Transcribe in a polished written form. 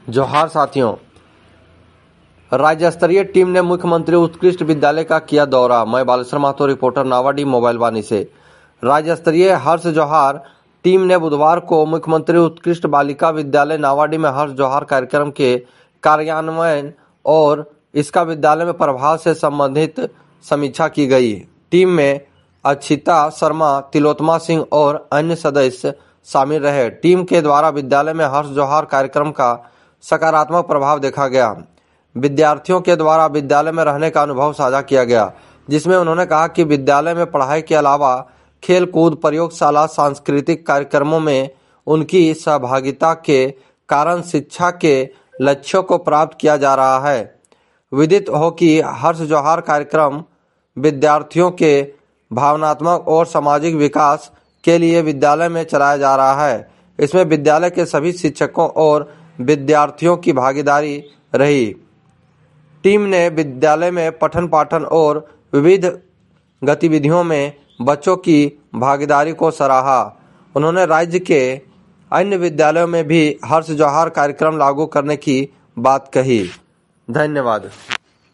जोहार साथियों, राज्य स्तरीय टीम ने मुख्यमंत्री उत्कृष्ट विद्यालय का किया दौरा। मैं बालेश्वर महतो, रिपोर्टर नावाडी मोबाइल वाणी से। राज्य स्तरीय हर्ष जोहार टीम ने बुधवार को मुख्यमंत्री उत्कृष्ट बालिका विद्यालय नावाडी में हर्ष जोहार कार्यक्रम के कार्यान्वयन और इसका विद्यालय में प्रभाव से संबंधित समीक्षा की गई। टीम में अक्षिता शर्मा, तिलोत्तमा सिंह और अन्य सदस्य शामिल रहे। टीम के द्वारा विद्यालय में हर्ष जोहार कार्यक्रम का सकारात्मक प्रभाव देखा गया। विद्यार्थियों के द्वारा विद्यालय में रहने का अनुभव साझा किया गया, जिसमें उन्होंने कहा कि विद्यालय में पढ़ाई के अलावा खेल कूद, प्रयोगशाला, सांस्कृतिक कार्यक्रमों में उनकी सहभागिता के कारण शिक्षा के लक्ष्यों को प्राप्त किया जा रहा है। विदित हो कि हर्ष जोहार कार्यक्रम विद्यार्थियों के भावनात्मक और सामाजिक विकास के लिए विद्यालय में चलाया जा रहा है। इसमें विद्यालय के सभी शिक्षकों और विद्यार्थियों की भागीदारी रही। टीम ने विद्यालय में पठन पाठन और विविध गतिविधियों में बच्चों की भागीदारी को सराहा। उन्होंने राज्य के अन्य विद्यालयों में भी हर्ष जोहार कार्यक्रम लागू करने की बात कही। धन्यवाद।